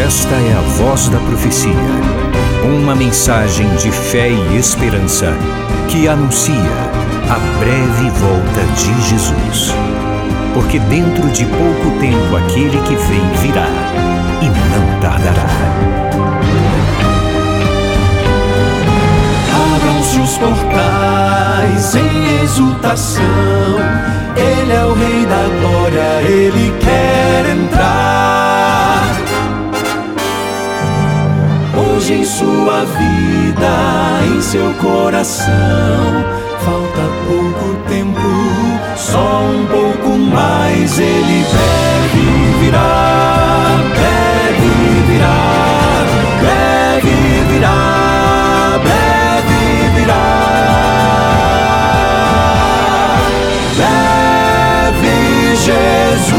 Esta é a Voz da Profecia, uma mensagem de fé e esperança que anuncia a breve volta de Jesus. Porque dentro de pouco tempo aquele que vem virá e não tardará. Abram-se os portais em exultação, Ele é o Rei da Glória, Ele quer entrar. Hoje em sua vida, em seu coração, falta pouco tempo, só um pouco mais. Ele deve virar, deve virar, deve virar, deve virar. Deve Jesus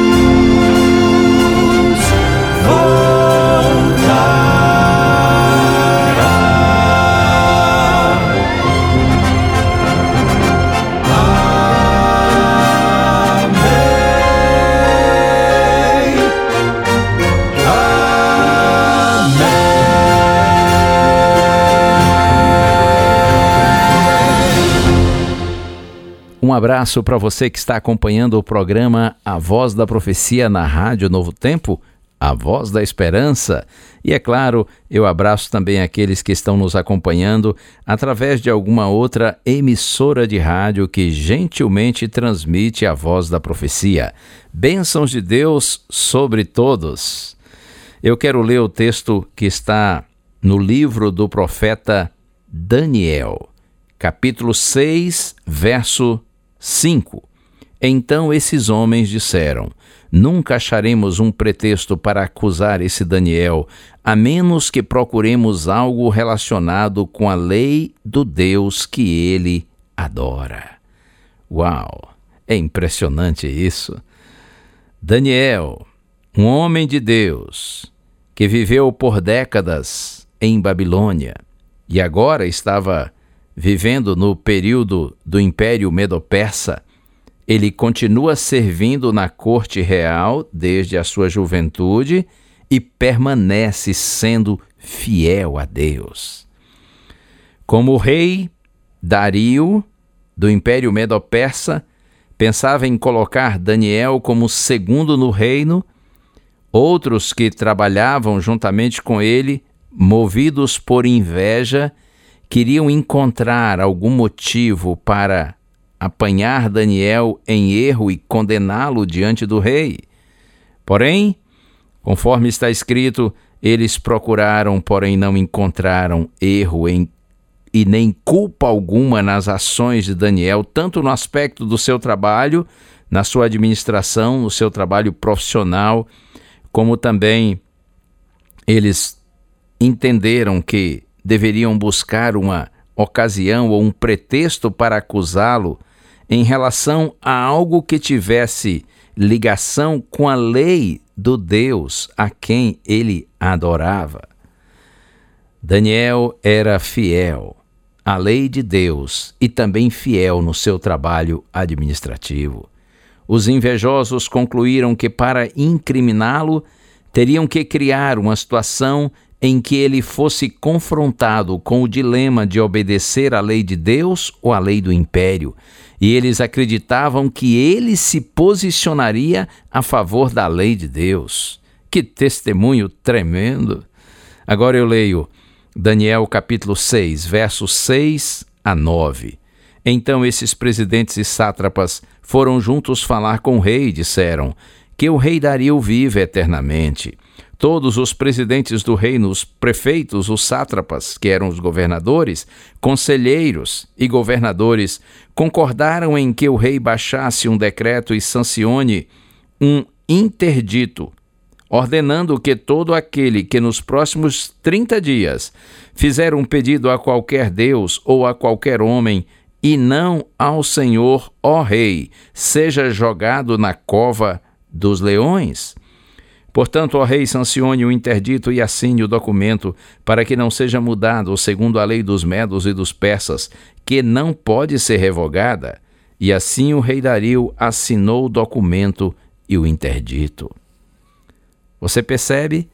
Um abraço para você que está acompanhando o programa A Voz da Profecia na Rádio Novo Tempo, a Voz da Esperança. E é claro, eu abraço também aqueles que estão nos acompanhando através de alguma outra emissora de rádio que gentilmente transmite a Voz da Profecia. Bênçãos de Deus sobre todos. Eu quero ler o texto que está no livro do profeta Daniel, capítulo 6, verso 5. Então esses homens disseram: nunca acharemos um pretexto para acusar esse Daniel, a menos que procuremos algo relacionado com a lei do Deus que ele adora. Uau! É impressionante isso. Daniel, um homem de Deus, que viveu por décadas em Babilônia e agora estava vivendo no período do Império Medo-Persa, ele continua servindo na corte real desde a sua juventude e permanece sendo fiel a Deus. Como o rei Dario, do Império Medo-Persa, pensava em colocar Daniel como segundo no reino, outros que trabalhavam juntamente com ele, movidos por inveja, queriam encontrar algum motivo para apanhar Daniel em erro e condená-lo diante do rei. Porém, conforme está escrito, eles procuraram, porém não encontraram erro e nem culpa alguma nas ações de Daniel, tanto no aspecto do seu trabalho, na sua administração, no seu trabalho profissional, como também eles entenderam que deveriam buscar uma ocasião ou um pretexto para acusá-lo em relação a algo que tivesse ligação com a lei do Deus a quem ele adorava. Daniel era fiel à lei de Deus e também fiel no seu trabalho administrativo. Os invejosos concluíram que para incriminá-lo teriam que criar uma situação em que ele fosse confrontado com o dilema de obedecer à lei de Deus ou à lei do império, e eles acreditavam que ele se posicionaria a favor da lei de Deus. Que testemunho tremendo! Agora eu leio Daniel capítulo 6, versos 6 a 9. Então esses presidentes e sátrapas foram juntos falar com o rei e disseram: que o rei Dario vive eternamente. Todos os presidentes do reino, os prefeitos, os sátrapas, que eram os governadores, conselheiros e governadores, concordaram em que o rei baixasse um decreto e sancione um interdito, ordenando que todo aquele que nos próximos 30 dias fizer um pedido a qualquer Deus ou a qualquer homem, e não ao Senhor, ó rei, seja jogado na cova dos leões. Portanto, ó rei, sancione o interdito e assine o documento, para que não seja mudado segundo a lei dos medos e dos persas, que não pode ser revogada. E assim o rei Dario assinou o documento e o interdito. Você percebe?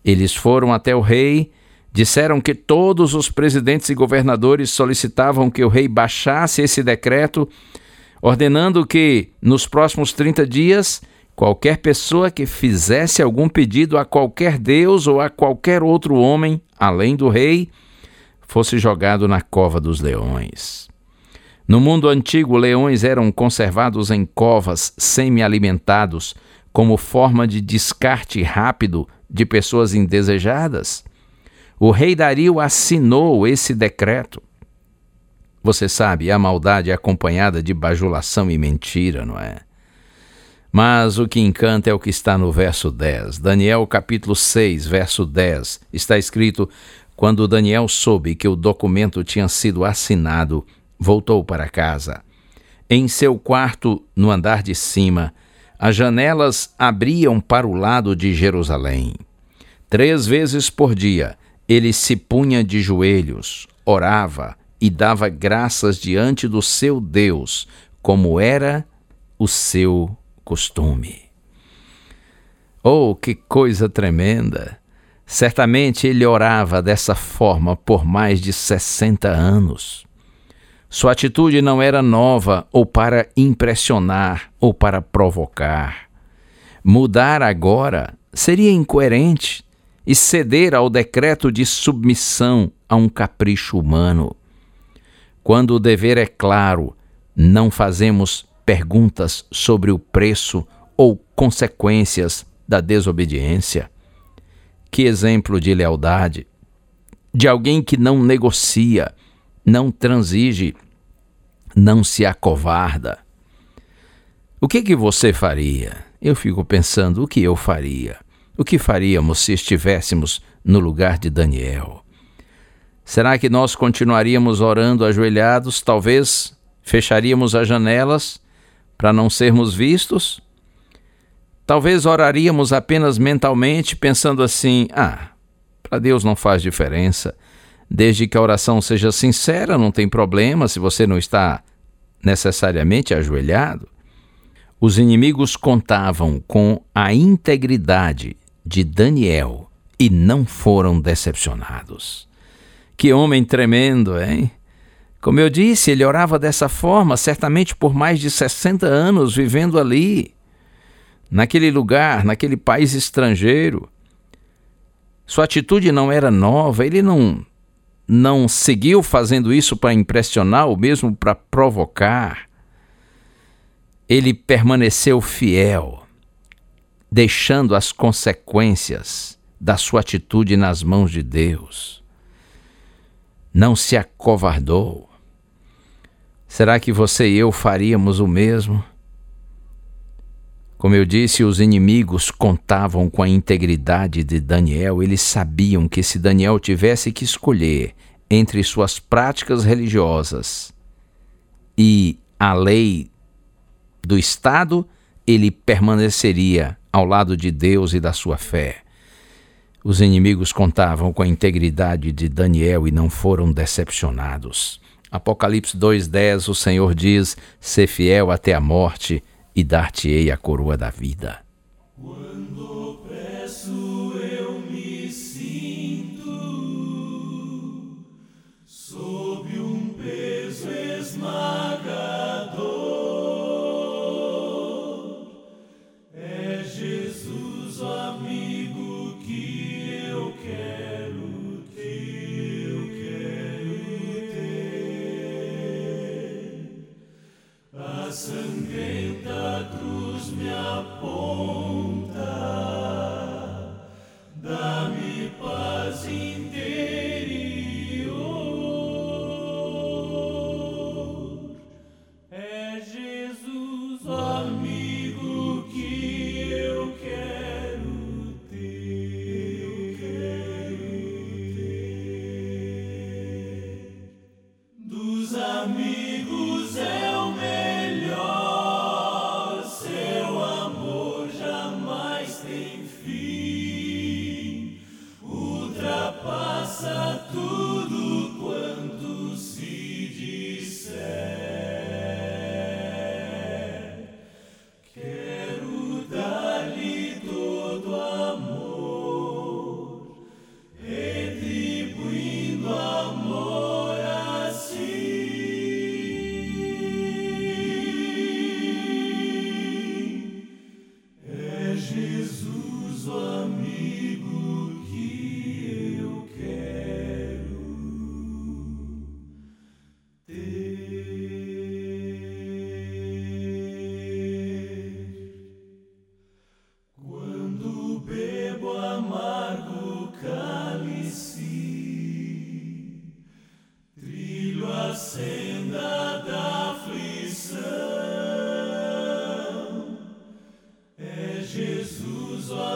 Eles foram até o rei, disseram que todos os presidentes e governadores solicitavam que o rei baixasse esse decreto, ordenando que, nos próximos 30 dias, qualquer pessoa que fizesse algum pedido a qualquer deus ou a qualquer outro homem, além do rei, fosse jogado na cova dos leões. No mundo antigo, leões eram conservados em covas semi-alimentados como forma de descarte rápido de pessoas indesejadas. O rei Dario assinou esse decreto. Você sabe, a maldade é acompanhada de bajulação e mentira, não é? Mas o que encanta é o que está no verso 10. Daniel capítulo 6, verso 10, está escrito: quando Daniel soube que o documento tinha sido assinado, voltou para casa. Em seu quarto, no andar de cima, as janelas abriam para o lado de Jerusalém. 3 vezes por dia, ele se punha de joelhos, orava e dava graças diante do seu Deus, como era o seu costume. Oh, que coisa tremenda! Certamente ele orava dessa forma por mais de 60 anos. Sua atitude não era nova ou para impressionar ou para provocar. Mudar agora seria incoerente e ceder ao decreto de submissão a um capricho humano. Quando o dever é claro, não fazemos perguntas sobre o preço ou consequências da desobediência. Que exemplo de lealdade! De alguém que não negocia, não transige, não se acovarda. O que você faria? Eu fico pensando, o que eu faria? O que faríamos se estivéssemos no lugar de Daniel? Será que nós continuaríamos orando ajoelhados? Talvez fecharíamos as janelas para não sermos vistos? Talvez oraríamos apenas mentalmente, pensando assim: para Deus não faz diferença. Desde que a oração seja sincera, não tem problema se você não está necessariamente ajoelhado. Os inimigos contavam com a integridade de Daniel e não foram decepcionados. Que homem tremendo, hein? Como eu disse, ele orava dessa forma, certamente por mais de 60 anos, vivendo ali, naquele lugar, naquele país estrangeiro. Sua atitude não era nova, ele não seguiu fazendo isso para impressionar ou mesmo para provocar. Ele permaneceu fiel, deixando as consequências da sua atitude nas mãos de Deus. Não se acovardou. Será que você e eu faríamos o mesmo? Como eu disse, os inimigos contavam com a integridade de Daniel. Eles sabiam que se Daniel tivesse que escolher entre suas práticas religiosas e a lei do Estado, ele permaneceria ao lado de Deus e da sua fé. Os inimigos contavam com a integridade de Daniel e não foram decepcionados. Apocalipse 2:10, o Senhor diz: "Sê fiel até a morte e dar-te-ei a coroa da vida." Quando opresso eu me sinto sob um peso esmagador, é Jesus, o amigo que eu quero ter. A sangrenta cruz me aponta, dá-me paz interior. É Jesus, o amigo que eu quero ter. Dos amigos é o melhor, seu amor jamais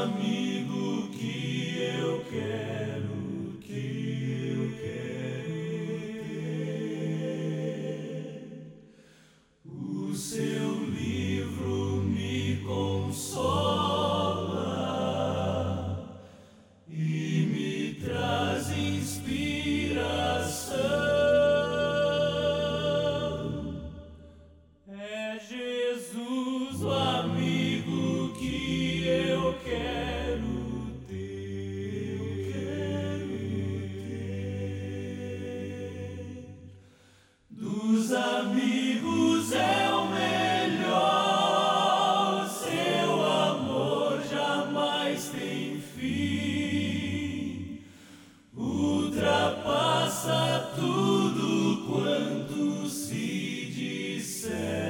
amigo que eu quero ter. O seu livro me consola e me traz inspiração. É Jesus, o amigo que eu quero ter. Dos amigos é o melhor, seu amor jamais tem fim, ultrapassa tudo quanto se disser.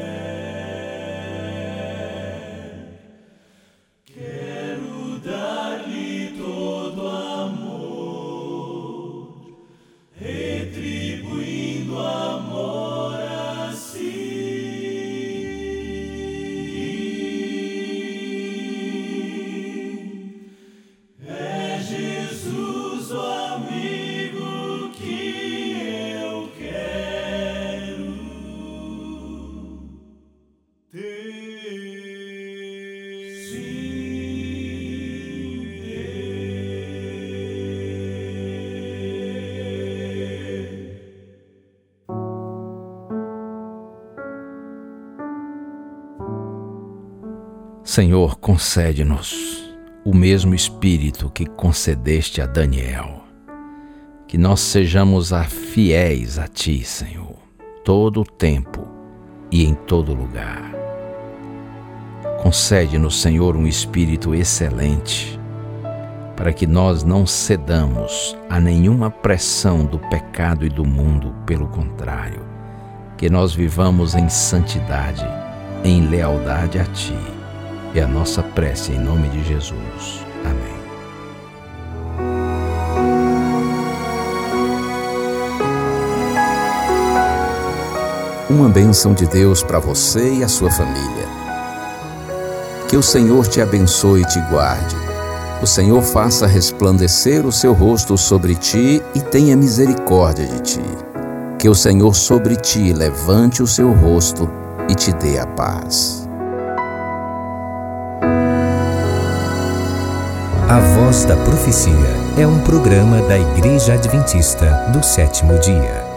Quero dar-lhe todo amor, retribuindo amor assim. É Jesus, o amigo que eu quero ter. Sim, Senhor, concede-nos o mesmo Espírito que concedeste a Daniel, que nós sejamos fiéis a Ti, Senhor, todo o tempo e em todo lugar. Concede-nos, Senhor, um Espírito excelente, para que nós não cedamos a nenhuma pressão do pecado e do mundo, pelo contrário, que nós vivamos em santidade, em lealdade a Ti. É a nossa prece em nome de Jesus. Amém. Uma bênção de Deus para você e a sua família. Que o Senhor te abençoe e te guarde. O Senhor faça resplandecer o seu rosto sobre ti e tenha misericórdia de ti. Que o Senhor sobre ti levante o seu rosto e te dê a paz. A Voz da Profecia é um programa da Igreja Adventista do Sétimo Dia.